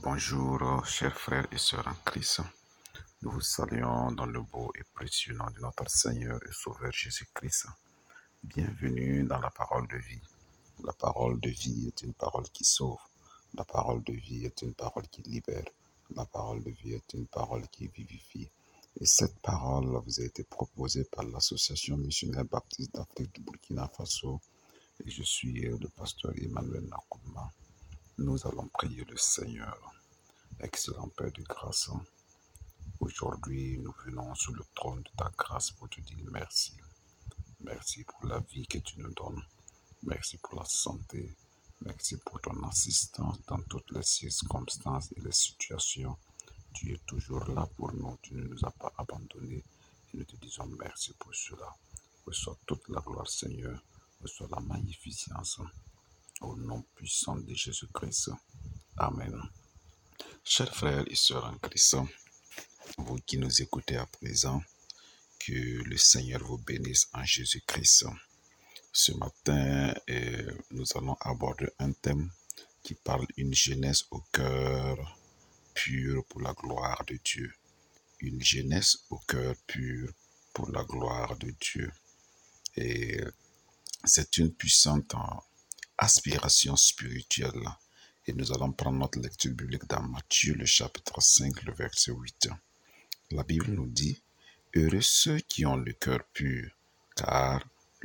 Bonjour, chers frères et sœurs en Christ. Nous vous saluons dans le beau et précieux nom de notre Seigneur et Sauveur Jésus-Christ. Bienvenue dans la parole de vie. La parole de vie est une parole qui sauve. La parole de vie est une parole qui libère. La parole de vie est une parole qui vivifie. Et cette parole vous a été proposée par l'Association missionnaire baptiste d'Afrique du Burkina Faso. Et je suis le pasteur Emmanuel Nakouma. Nous allons prier le Seigneur. Excellent Père de grâce, aujourd'hui nous venons sous le trône de ta grâce pour te dire merci. Merci pour la vie que tu nous donnes. Merci pour la santé. Merci pour ton assistance dans toutes les circonstances et les situations. Tu es toujours là pour nous. Tu ne nous as pas abandonnés. Et nous te disons merci pour cela. Reçois toute la gloire, Seigneur. Reçois la magnificence. Au nom puissant de Jésus-Christ. Amen. Chers frères et sœurs en Christ, vous qui nous écoutez à présent, que le Seigneur vous bénisse en Jésus-Christ. Ce matin, nous allons aborder un thème qui parle d'une jeunesse au cœur pur pour la gloire de Dieu. Une jeunesse au cœur pur pour la gloire de Dieu. Et c'est une puissante aspiration spirituelle. Et nous allons prendre notre lecture biblique dans Matthieu, le chapitre 5, le verset 8. La Bible nous dit « Heureux ceux qui ont le cœur pur, car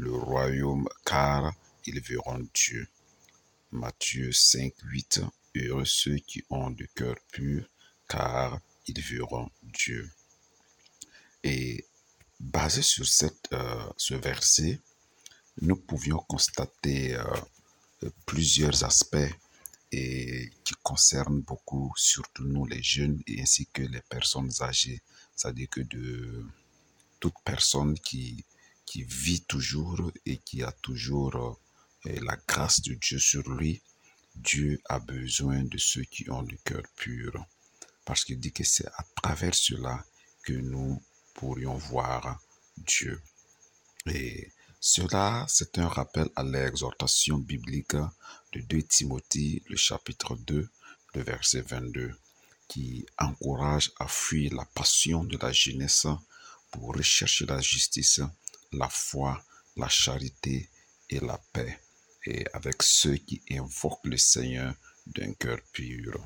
ils verront Dieu. » Matthieu 5, 8. « Heureux ceux qui ont le cœur pur, car ils verront Dieu. » Et basé sur ce verset, nous pouvions constater plusieurs aspects et qui concerne beaucoup, surtout nous les jeunes et ainsi que les personnes âgées. C'est-à-dire que de toute personne qui vit toujours et qui a toujours la grâce de Dieu sur lui, Dieu a besoin de ceux qui ont le cœur pur. Parce qu'il dit que c'est à travers cela que nous pourrions voir Dieu. Et cela, c'est un rappel à l'exhortation biblique de 2 Timothée, le chapitre 2, le verset 22, qui encourage à fuir la passion de la jeunesse pour rechercher la justice, la foi, la charité et la paix, et avec ceux qui invoquent le Seigneur d'un cœur pur.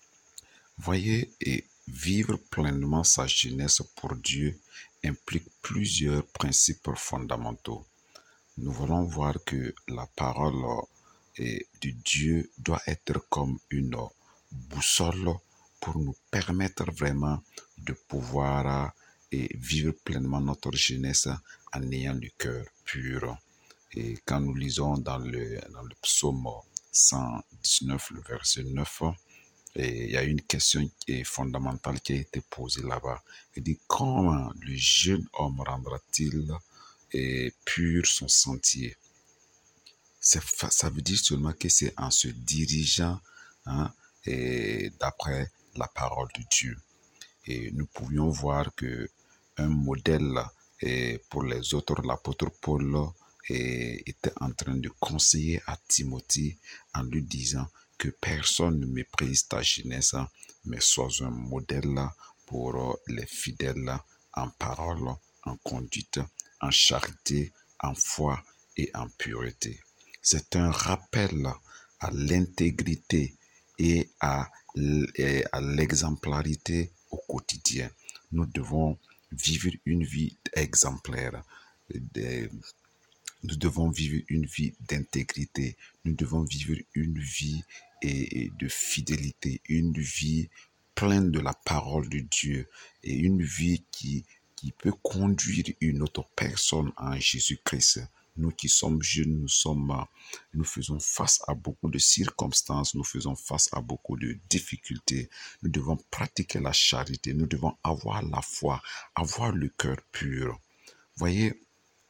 Voyez, et vivre pleinement sa jeunesse pour Dieu implique plusieurs principes fondamentaux. Nous voulons voir que la parole de Dieu doit être comme une boussole pour nous permettre vraiment de pouvoir vivre pleinement notre jeunesse en ayant le cœur pur. Et quand nous lisons dans le psaume 119, le verset 9, et il y a une question qui est fondamentale qui a été posée là-bas. Il dit, comment le jeune homme rendra-t-il pur son sentier? Ça veut dire seulement que c'est en se dirigeant d'après la parole de Dieu. Et nous pouvions voir que un modèle pour les autres, l'apôtre Paul était en train de conseiller à Timothée en lui disant que personne ne méprise ta jeunesse, mais sois un modèle pour les fidèles en parole, en conduite, en charité, en foi et en pureté. C'est un rappel à l'intégrité et à l'exemplarité au quotidien. Nous devons vivre une vie exemplaire. Nous devons vivre une vie d'intégrité. Nous devons vivre une vie de fidélité, une vie pleine de la parole de Dieu et une vie qui peut conduire une autre personne en Jésus-Christ. Nous qui sommes jeunes, nous faisons face à beaucoup de circonstances, nous faisons face à beaucoup de difficultés. Nous devons pratiquer la charité, nous devons avoir la foi, avoir le cœur pur. Voyez,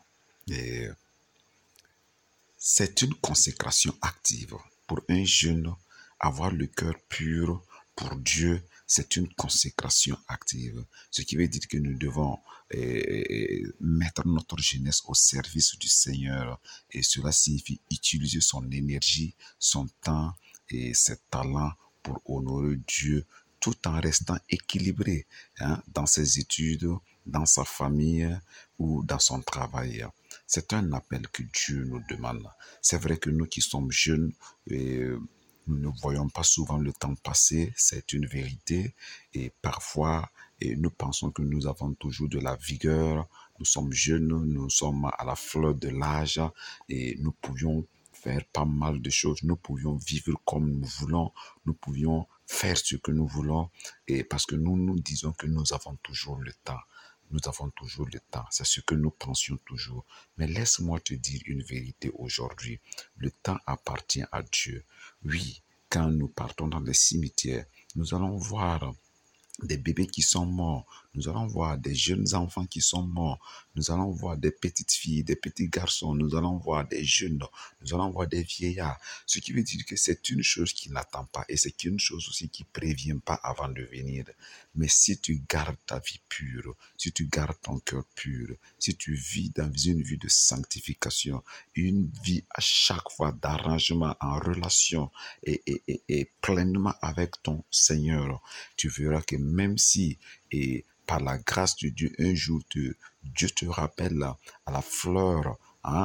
c'est une consécration active. Pour un jeune, avoir le cœur pur pour Dieu, c'est une consécration active. Ce qui veut dire que nous devons mettre notre jeunesse au service du Seigneur. Et cela signifie utiliser son énergie, son temps et ses talents pour honorer Dieu tout en restant équilibré dans ses études, dans sa famille ou dans son travail. C'est un appel que Dieu nous demande. C'est vrai que nous qui sommes jeunes, nous ne voyons pas souvent le temps passer, c'est une vérité. Et parfois, nous pensons que nous avons toujours de la vigueur, nous sommes jeunes, nous sommes à la fleur de l'âge et nous pouvions faire pas mal de choses. Nous pouvions vivre comme nous voulons, nous pouvions faire ce que nous voulons et parce que nous nous disons que nous avons toujours le temps. Nous avons toujours le temps. C'est ce que nous pensions toujours. Mais laisse-moi te dire une vérité aujourd'hui. Le temps appartient à Dieu. Oui, quand nous partons dans les cimetières, nous allons voir des bébés qui sont morts, nous allons voir des jeunes enfants qui sont morts, nous allons voir des petites filles, des petits garçons, nous allons voir des jeunes, nous allons voir des vieillards. Ce qui veut dire que c'est une chose qui n'attend pas et c'est une chose aussi qui ne prévient pas avant de venir. Mais si tu gardes ta vie pure, si tu gardes ton cœur pur, si tu vis dans une vie de sanctification, une vie à chaque fois d'arrangement en relation et pleinement avec ton Seigneur, tu verras que même si, et par la grâce de Dieu, un jour, Dieu te rappelle à la fleur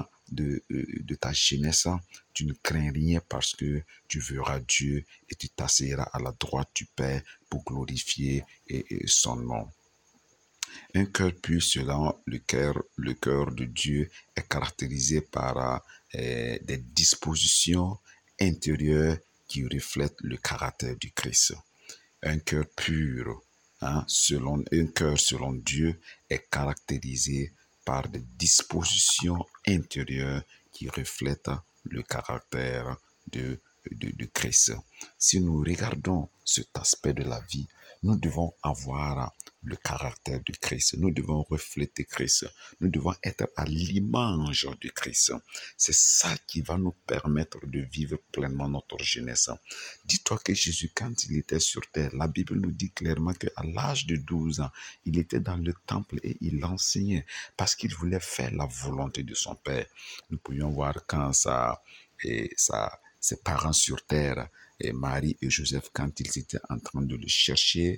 de ta jeunesse, tu ne crains rien parce que tu verras Dieu et tu t'asseoiras à la droite du Père pour glorifier son nom. Un cœur pur selon le cœur de Dieu est caractérisé par des dispositions intérieures qui reflètent le caractère du Christ. Un cœur pur, un cœur selon Dieu est caractérisé par des dispositions intérieures qui reflètent le caractère de Christ. Si nous regardons cet aspect de la vie, nous devons avoir le caractère de Christ. Nous devons refléter Christ. Nous devons être à l'image de Christ. C'est ça qui va nous permettre de vivre pleinement notre jeunesse. Dis-toi que Jésus, quand il était sur terre, la Bible nous dit clairement qu'à l'âge de 12 ans, il était dans le temple et il enseignait parce qu'il voulait faire la volonté de son Père. Nous pouvions voir quand ses parents sur terre, et Marie et Joseph, quand ils étaient en train de le chercher,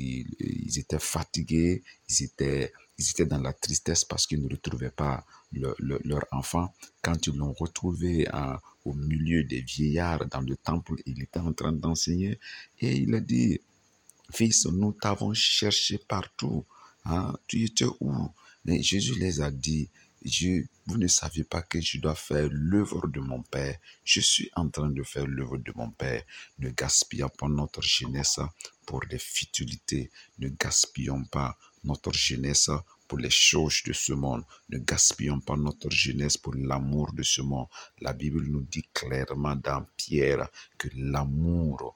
ils étaient fatigués, ils étaient dans la tristesse parce qu'ils ne retrouvaient pas leur enfant. Quand ils l'ont retrouvé au milieu des vieillards dans le temple, il était en train d'enseigner et il a dit, fils, nous t'avons cherché partout. Tu étais où? Mais Jésus les a dit, vous ne savez pas que je dois faire l'œuvre de mon Père. Je suis en train de faire l'œuvre de mon Père. Ne gaspillons pas notre jeunesse pour des futilités. Ne gaspillons pas notre jeunesse pour les choses de ce monde. Ne gaspillons pas notre jeunesse pour l'amour de ce monde. La Bible nous dit clairement dans Pierre que l'amour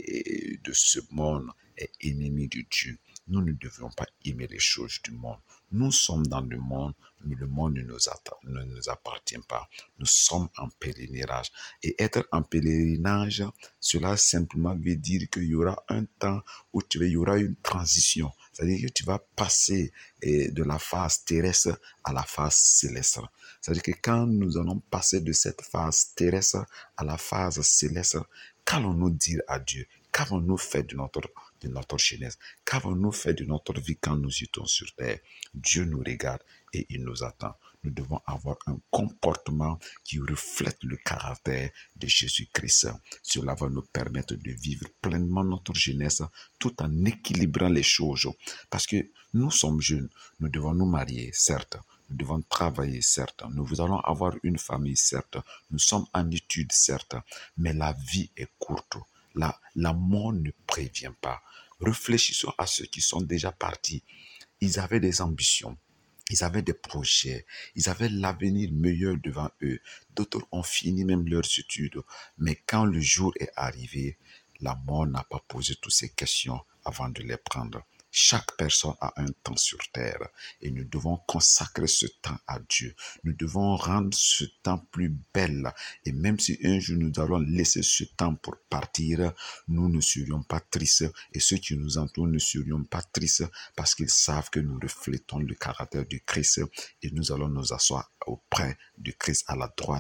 de ce monde est ennemi de Dieu. Nous ne devions pas aimer les choses du monde. Nous sommes dans le monde, mais le monde ne nous appartient pas. Nous sommes en pèlerinage. Et être en pèlerinage, cela simplement veut dire qu'il y aura un temps où il y aura une transition. C'est-à-dire que tu vas passer de la phase terrestre à la phase céleste. C'est-à-dire que quand nous allons passer de cette phase terrestre à la phase céleste, qu'allons-nous dire à Dieu? Qu'avons-nous fait de notre jeunesse? Qu'avons-nous fait de notre vie quand nous étions sur terre? Dieu nous regarde et il nous attend. Nous devons avoir un comportement qui reflète le caractère de Jésus-Christ. Cela va nous permettre de vivre pleinement notre jeunesse tout en équilibrant les choses. Parce que nous sommes jeunes, nous devons nous marier, certes. Nous devons travailler, certes. Nous allons avoir une famille, certes. Nous sommes en études, certes. Mais la vie est courte. La mort ne prévient pas. Réfléchissons à ceux qui sont déjà partis. Ils avaient des ambitions. Ils avaient des projets, ils avaient l'avenir meilleur devant eux. D'autres ont fini même leurs études. Mais quand le jour est arrivé, la mort n'a pas posé toutes ces questions avant de les prendre. Chaque personne a un temps sur terre et nous devons consacrer ce temps à Dieu. Nous devons rendre ce temps plus belle. Et même si un jour nous allons laisser ce temps pour partir, nous ne serions pas tristes et ceux qui nous entourent ne serions pas tristes parce qu'ils savent que nous reflétons le caractère du Christ et nous allons nous asseoir auprès du Christ à la droite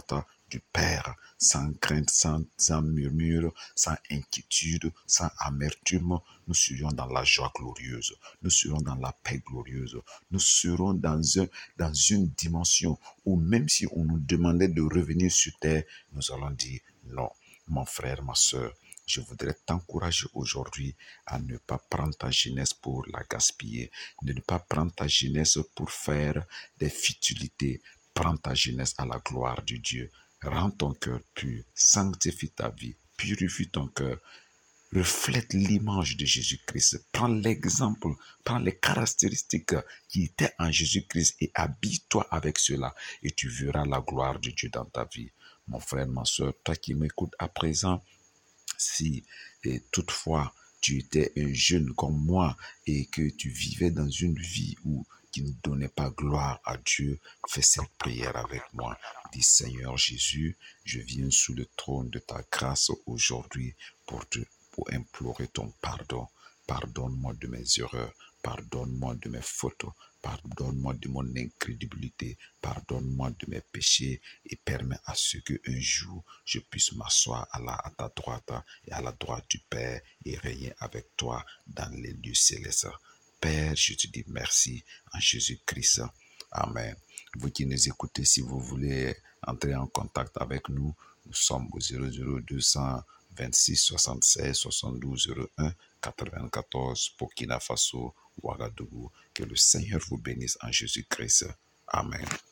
du Père, sans crainte, sans murmure, sans inquiétude, sans amertume. Nous serons dans la joie glorieuse, nous serons dans la paix glorieuse, nous serons dans une dimension où même si on nous demandait de revenir sur terre, nous allons dire non. Mon frère, ma soeur, je voudrais t'encourager aujourd'hui à ne pas prendre ta jeunesse pour la gaspiller, de ne pas prendre ta jeunesse pour faire des futilités. Prends ta jeunesse à la gloire de Dieu. Rends ton cœur pur, sanctifie ta vie, purifie ton cœur. Reflète l'image de Jésus-Christ. Prends l'exemple, prends les caractéristiques qui étaient en Jésus-Christ et habille-toi avec cela et tu verras la gloire de Dieu dans ta vie. Mon frère, ma soeur, toi qui m'écoutes à présent, si toutefois tu étais un jeune comme moi et que tu vivais dans une vie où qui ne donnait pas gloire à Dieu, fais cette prière avec moi. Dis Seigneur Jésus, je viens sous le trône de ta grâce aujourd'hui pour implorer ton pardon. Pardonne-moi de mes erreurs, pardonne-moi de mes fautes, pardonne-moi de mon incrédulité, pardonne-moi de mes péchés et permets à ce qu'un jour je puisse m'asseoir à ta droite et à la droite du Père et régner avec toi dans les lieux célestes. Père, je te dis merci en Jésus-Christ. Amen. Vous qui nous écoutez, si vous voulez entrer en contact avec nous, nous sommes au 00200 26 76 72 01 94 Burkina Faso, Ouagadougou. Que le Seigneur vous bénisse en Jésus-Christ. Amen.